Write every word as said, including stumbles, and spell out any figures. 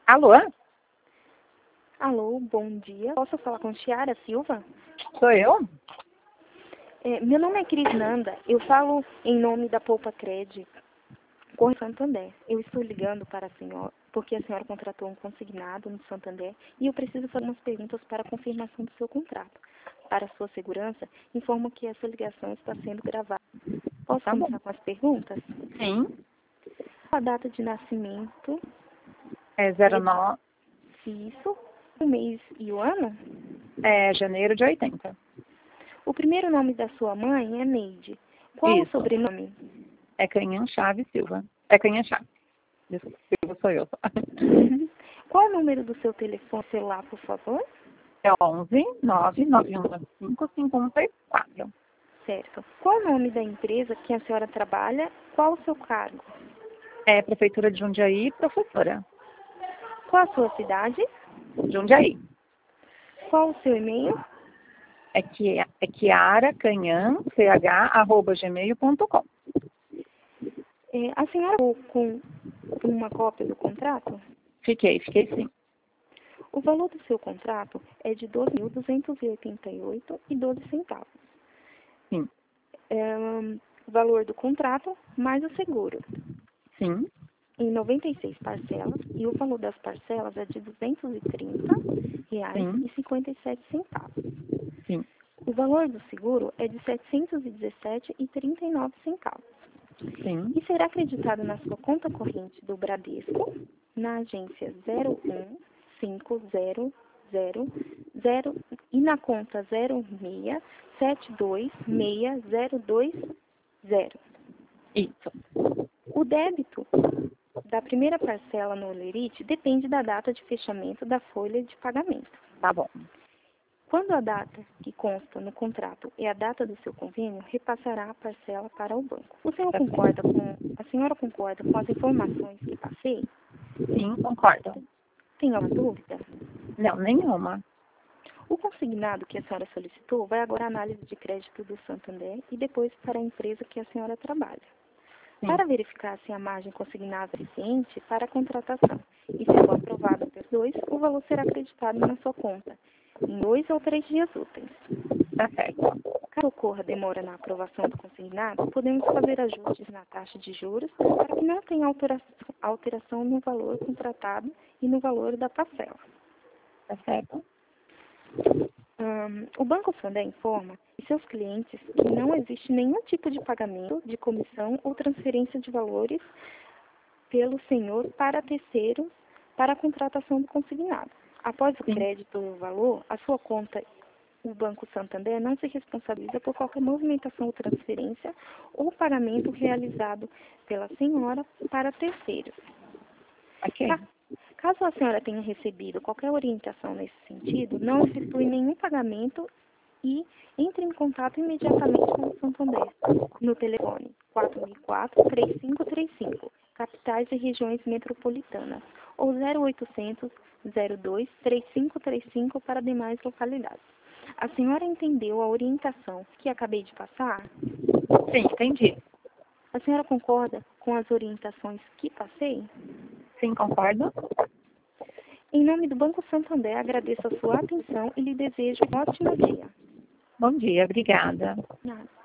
Alô? Alô, bom dia. Posso falar com Chiara Silva? Sou eu? É, meu nome é Cris Nanda. Eu falo em nome da Poupa Cred, Cor Santander. Eu estou ligando para a senhora, porque a senhora contratou um consignado no Santander e eu preciso fazer umas perguntas para a confirmação do seu contrato. Para sua segurança, informo que essa ligação está sendo gravada. Posso Tá começar bom. com as perguntas? Sim. A data de nascimento, É zero nove, isso, o mês e o ano? é janeiro de oitenta. O primeiro nome da sua mãe é Neide. Qual o Isso. sobrenome? É Canhã Chaves Silva. É Canhã Chaves. Desculpa, Silva sou eu. Qual o número do seu telefone celular, por favor? É onze nove nove um cinco cinco um três quatro. Certo. Qual o nome da empresa que a senhora trabalha? Qual o seu cargo? É Prefeitura de Jundiaí, professora. Qual a sua cidade? Jundiaí. Qual o seu e-mail? É, que, é Chiara Canhã, ch, arroba gmail ponto com. É, a senhora ficou com uma cópia do contrato? Fiquei, fiquei sim. O valor do seu contrato é de doze mil duzentos e oitenta e oito reais e doze centavos. Sim. É, o valor do contrato mais o seguro. Sim. Em noventa e seis parcelas, e o valor das parcelas é de duzentos e trinta reais Sim. e cinquenta e sete centavos. Sim. O valor do seguro é de setecentos e dezessete reais e trinta e nove centavos. Sim. E será acreditado na sua conta corrente do Bradesco, na agência zero um cinco zero zero zero e na conta zero seis sete dois seis zero dois zero. Isso. O débito da primeira parcela no Olerite depende da data de fechamento da folha de pagamento. Tá bom. Quando a data que consta no contrato é a data do seu convênio, repassará a parcela para o banco. O senhor concorda com, a senhora concorda com as informações que passei? Sim, concordo. Tem alguma dúvida? Não, nenhuma. O consignado que a senhora solicitou vai agora à análise de crédito do Santander e depois para a empresa que a senhora trabalha. Sim. Para verificar se a margem consignada é suficiente para a contratação e se for aprovada pelos dois, o valor será acreditado na sua conta em dois ou três dias úteis. Tá certo. Caso ocorra demora na aprovação do consignado, podemos fazer ajustes na taxa de juros para que não tenha alteração, alteração no valor contratado e no valor da parcela. Tá certo. Um, o Banco Santander informa e seus clientes que não existe nenhum tipo de pagamento de comissão ou transferência de valores pelo senhor para terceiros para a contratação do consignado. Após o Sim. crédito do valor, a sua conta, o Banco Santander não se responsabiliza por qualquer movimentação ou transferência ou pagamento realizado pela senhora para terceiros. Ok. Ca- Caso a senhora tenha recebido qualquer orientação nesse sentido, não efetue nenhum pagamento e entre em contato imediatamente com o Santander no telefone quatro mil e quatro, três cinco três cinco, capitais e regiões metropolitanas, ou zero oitocentos, zero dois, três cinco três cinco para demais localidades. A senhora entendeu a orientação que acabei de passar? Sim, entendi. A senhora concorda com as orientações que passei? Sim, concordo. Em nome do Banco Santander, agradeço a sua atenção e lhe desejo um ótimo dia. Bom dia, obrigada. Nada.